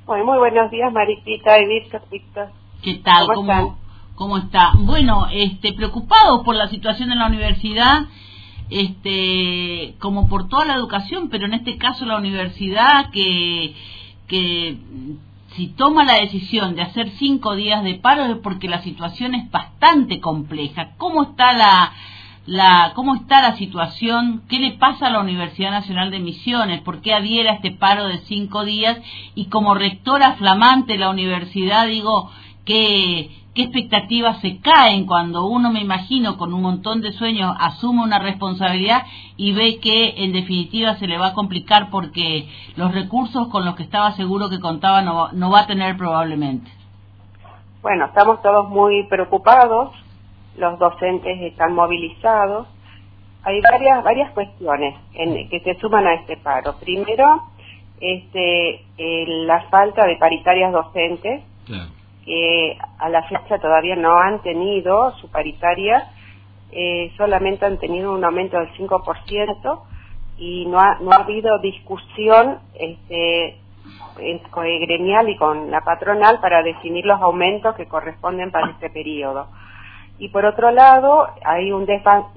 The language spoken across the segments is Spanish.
Muy buenos días, Mariquita y Víctor. ¿Qué tal? ¿Cómo está? Bueno, preocupados por la situación en la universidad, como por toda la educación, pero en este caso la universidad que si toma la decisión de hacer 5 días de paro es porque la situación es bastante compleja. ¿Cómo está la situación? ¿Qué le pasa a la Universidad Nacional de Misiones? ¿Por qué adhiere a este paro de 5 días? Y como rectora flamante de la universidad, digo, ¿qué expectativas se caen cuando uno, me imagino, con un montón de sueños, asume una responsabilidad y ve que en definitiva se le va a complicar porque los recursos con los que estaba seguro que contaba no va a tener probablemente? Bueno, estamos todos muy preocupados, los docentes están movilizados. Hay varias cuestiones que se suman a este paro. Primero, la falta de paritarias docentes, claro, que a la fecha todavía no han tenido su paritaria, solamente han tenido un aumento del 5% y no ha habido discusión gremial y con la patronal para definir los aumentos que corresponden para este periodo. Y por otro lado, hay un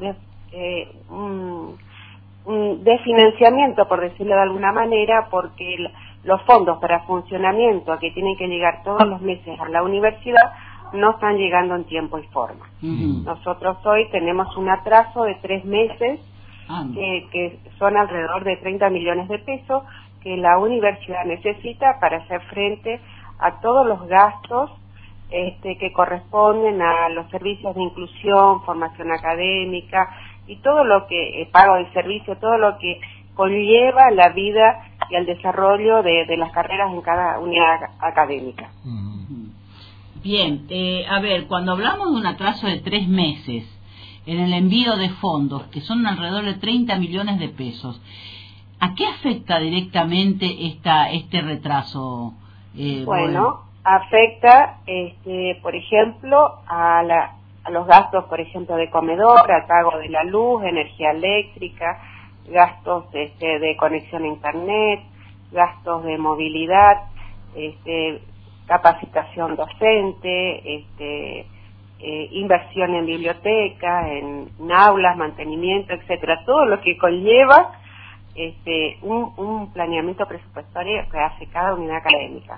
desfinanciamiento, por decirlo de alguna manera, porque los fondos para funcionamiento que tienen que llegar todos los meses a la universidad no están llegando en tiempo y forma. Nosotros hoy tenemos un atraso de 3 meses, que son alrededor de 30 millones de pesos, que la universidad necesita para hacer frente a todos los gastos que corresponden a los servicios de inclusión, formación académica y todo lo que, pago de servicio, todo lo que conlleva la vida y el desarrollo de las carreras en cada unidad académica. Bien, a ver, cuando hablamos de un atraso de 3 meses en el envío de fondos, que son alrededor de 30 millones de pesos, ¿a qué afecta directamente este retraso? Bueno, afecta, por ejemplo, a los gastos, por ejemplo, de comedor, al pago de la luz, energía eléctrica, gastos de conexión a internet, gastos de movilidad, capacitación docente, inversión en biblioteca, en aulas, mantenimiento, etcétera, todo lo que conlleva un planeamiento presupuestario que hace cada unidad académica.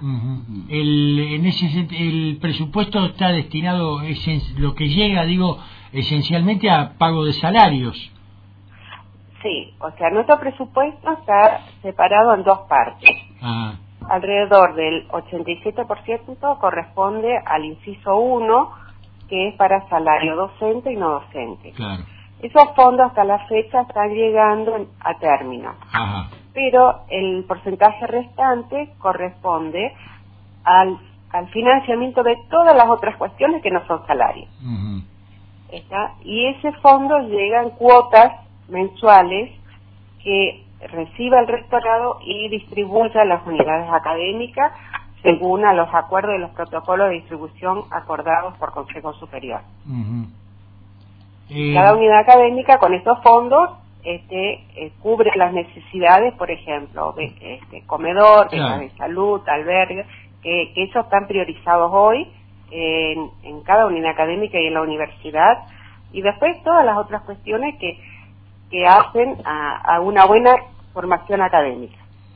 El presupuesto está destinado, lo que llega, esencialmente a pago de salarios. Sí, o sea, nuestro presupuesto está separado en 2 partes. Alrededor del 87% corresponde al inciso 1, que es para salario docente y no docente. Claro. Esos fondos hasta la fecha están llegando a término. Pero el porcentaje restante corresponde al financiamiento de todas las otras cuestiones que no son salarios. Y ese fondo llega en cuotas mensuales que recibe el rectorado y distribuye a las unidades académicas según a los acuerdos y los protocolos de distribución acordados por Consejo Superior. Cada unidad académica con estos fondos cubre las necesidades, por ejemplo, de comedor, becas de salud, albergue, que esos están priorizados hoy en cada unidad académica y en la universidad, y después todas las otras cuestiones que hacen a una buena formación académica.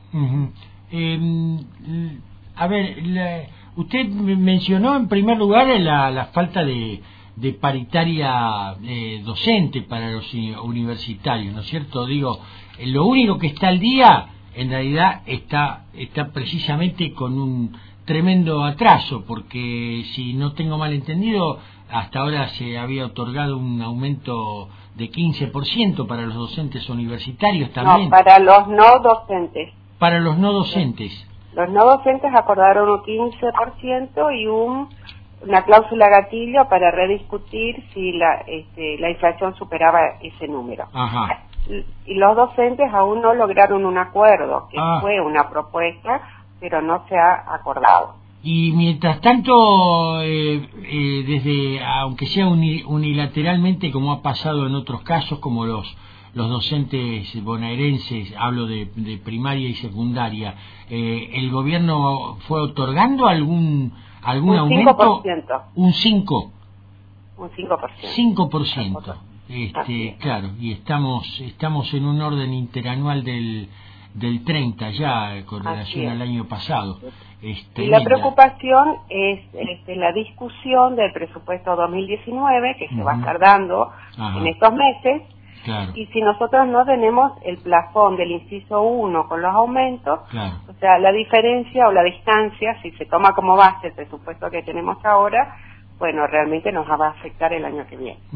A ver, usted mencionó en primer lugar la falta de paritaria docente para los universitarios, ¿no es cierto? Lo único que está al día, en realidad, está precisamente con un tremendo atraso, porque si no tengo mal entendido, hasta ahora se había otorgado un aumento de 15% para los docentes universitarios también. No, para los no docentes. Para los no docentes. Los no docentes acordaron un 15% y una cláusula gatillo para rediscutir si la inflación superaba ese número. Y los docentes aún no lograron un acuerdo, que fue una propuesta, pero no se ha acordado. Y mientras tanto, aunque sea unilateralmente, como ha pasado en otros casos, como los los docentes bonaerenses, hablo de primaria y secundaria, ¿el gobierno fue otorgando algún aumento? 5%. Un 5%. Un 5%. 5%. Claro, y estamos en un orden interanual del 30 ya, con relación al año pasado. Y la preocupación es la discusión del presupuesto 2019, que se va a estar dando en estos meses. Claro. Y si nosotros no tenemos el plafón del inciso 1 con los aumentos, claro, o sea, la diferencia o la distancia, si se toma como base el presupuesto que tenemos ahora, bueno, realmente nos va a afectar el año que viene.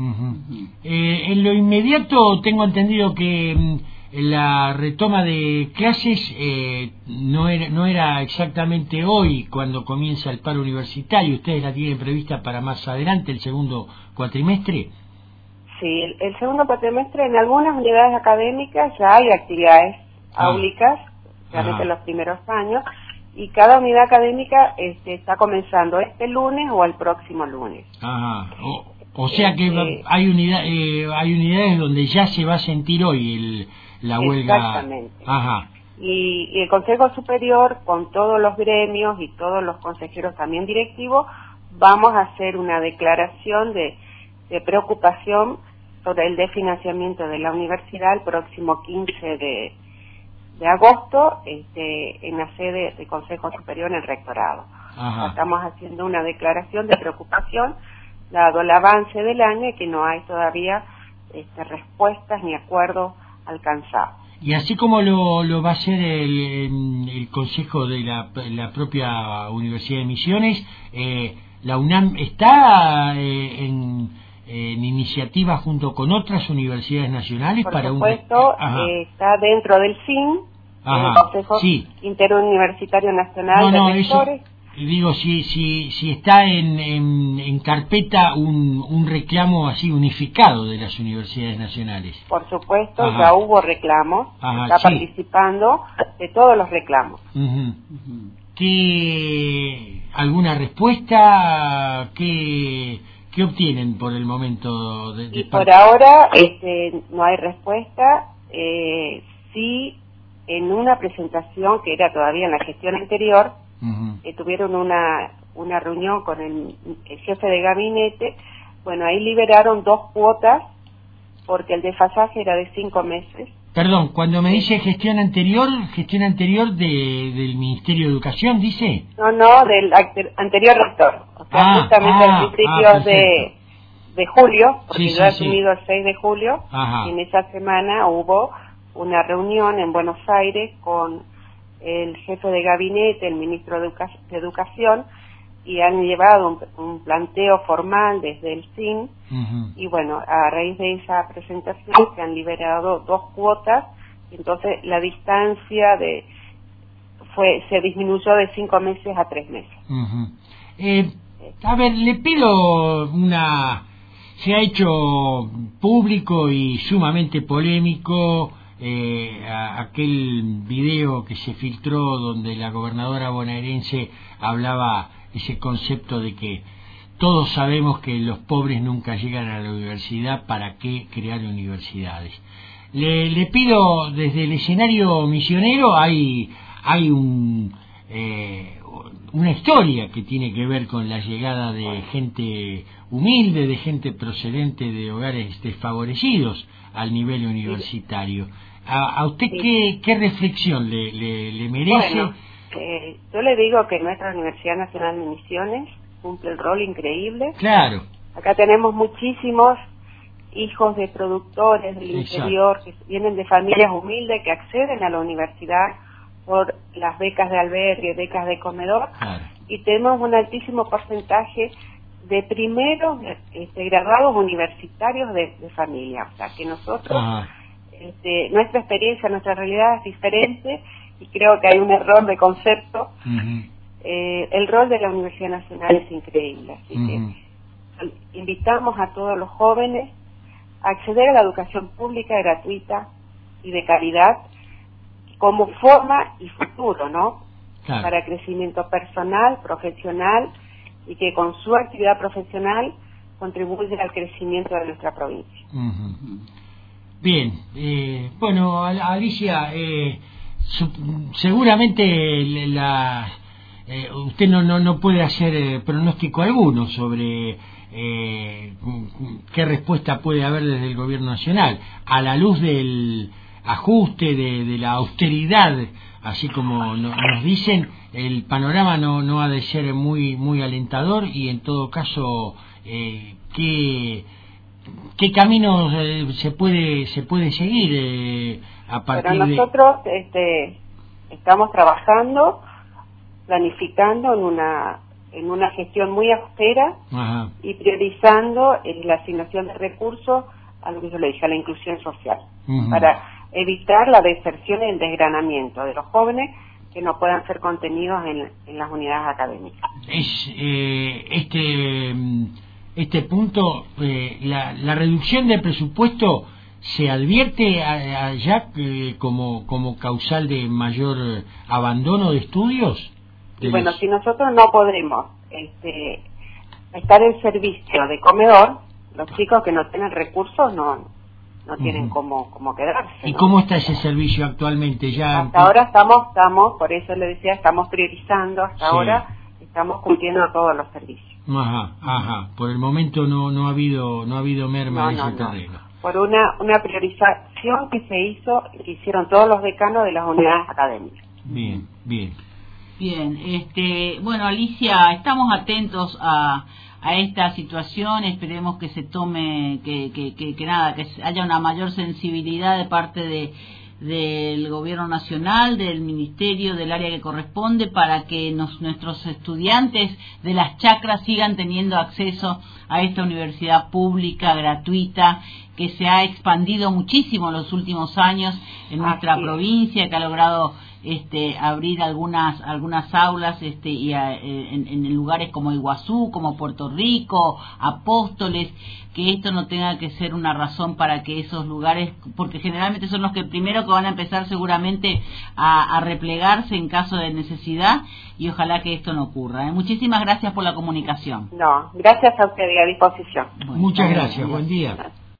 En lo inmediato tengo entendido que la retoma de clases no era exactamente hoy cuando comienza el paro universitario. ¿Ustedes la tienen prevista para más adelante, el segundo cuatrimestre? Sí, el segundo cuatrimestre en algunas unidades académicas ya hay actividades áulicas, realmente en los primeros años, y cada unidad académica está comenzando este lunes o el próximo lunes. O sea que hay unidades donde ya se va a sentir hoy la huelga. Exactamente. Y el Consejo Superior, con todos los gremios y todos los consejeros también directivos, vamos a hacer una declaración de preocupación sobre el desfinanciamiento de la universidad el próximo 15 de agosto en la sede del Consejo Superior en el Rectorado. Estamos haciendo una declaración de preocupación dado el avance del año y que no hay todavía respuestas ni acuerdos alcanzados. Y así como lo va a hacer el Consejo de la propia Universidad de Misiones, la UNAM está en iniciativa junto con otras universidades nacionales Por supuesto, está dentro del CIN, el Consejo Interuniversitario Nacional de Rectores. Digo, si está en carpeta un reclamo así unificado de las universidades nacionales. Por supuesto, ya hubo reclamos, está participando de todos los reclamos. ¿Alguna respuesta? ¿Qué obtienen por el momento? Por ahora no hay respuesta. Sí, en una presentación que era todavía en la gestión anterior, tuvieron una reunión con el jefe de gabinete. Bueno, ahí liberaron 2 cuotas porque el desfasaje era de 5 meses. Perdón, cuando me dice gestión anterior del Ministerio de Educación, ¿dice? No, del anterior rector. O sea, justamente a principios de julio, porque yo he asumido el 6 de julio, y en esa semana hubo una reunión en Buenos Aires con el jefe de gabinete, el ministro de Educación, y han llevado un planteo formal desde el CIN, y bueno, a raíz de esa presentación se han liberado 2 cuotas, y entonces la distancia se disminuyó de 5 meses a 3 meses. A ver, le pido se ha hecho público y sumamente polémico aquel video que se filtró donde la gobernadora bonaerense hablaba ese concepto de que todos sabemos que los pobres nunca llegan a la universidad, ¿para qué crear universidades? Le pido, desde el escenario misionero hay una historia que tiene que ver con la llegada de gente humilde, de gente procedente de hogares desfavorecidos al nivel universitario. ¿A usted qué reflexión le merece? Bueno, yo le digo que nuestra Universidad Nacional de Misiones cumple el rol increíble. Claro. Acá tenemos muchísimos hijos de productores del interior que vienen de familias humildes que acceden a la universidad por las becas de albergue, becas de comedor, y tenemos un altísimo porcentaje de primeros graduados universitarios de familia. O sea, que nosotros, nuestra experiencia, nuestra realidad es diferente, y creo que hay un error de concepto. El rol de la Universidad Nacional es increíble, así que invitamos a todos los jóvenes a acceder a la educación pública gratuita y de calidad como forma y futuro, ¿no? Claro. Para crecimiento personal, profesional, y que con su actividad profesional contribuya al crecimiento de nuestra provincia. Bien, bueno, Alicia, seguramente usted no puede hacer pronóstico alguno sobre qué respuesta puede haber desde el gobierno nacional a la luz del ajuste, de la austeridad, así como nos dicen. El panorama no ha de ser muy alentador, y en todo caso, ¿qué camino se puede seguir a partir Pero nosotros estamos trabajando, planificando en una gestión muy austera. Ajá. Y priorizando la asignación de recursos a lo que yo le dije, a la inclusión social, para evitar la deserción y el desgranamiento de los jóvenes que no puedan ser contenidos en las unidades académicas. Este punto, la reducción del presupuesto se advierte allá como causal de mayor abandono de estudios. Bueno, si nosotros no podemos estar en servicio de comedor, los chicos que no tienen recursos no tienen cómo quedarse, ¿no? ¿Y cómo está ese servicio actualmente? Ya hasta ahora estamos, por eso le decía, estamos priorizando, ahora estamos cumpliendo todos los servicios. Ajá. Por el momento no ha habido merma en ese terreno. Por una priorización que hicieron todos los decanos de las unidades académicas. Bien. Bueno, Alicia, estamos atentos a esta situación. Esperemos que se tome, que haya una mayor sensibilidad de parte del gobierno nacional, del ministerio, del área que corresponde, para que nuestros estudiantes de las chacras sigan teniendo acceso a esta universidad pública gratuita que se ha expandido muchísimo en los últimos años en nuestra provincia, que ha logrado abrir algunas aulas y en lugares como Iguazú, como Puerto Rico, Apóstoles, que esto no tenga que ser una razón para que esos lugares, porque generalmente son los que primero que van a empezar seguramente a replegarse en caso de necesidad, y ojalá que esto no ocurra. Muchísimas gracias por la comunicación. No, gracias a usted, a disposición. Muchas gracias, buen día.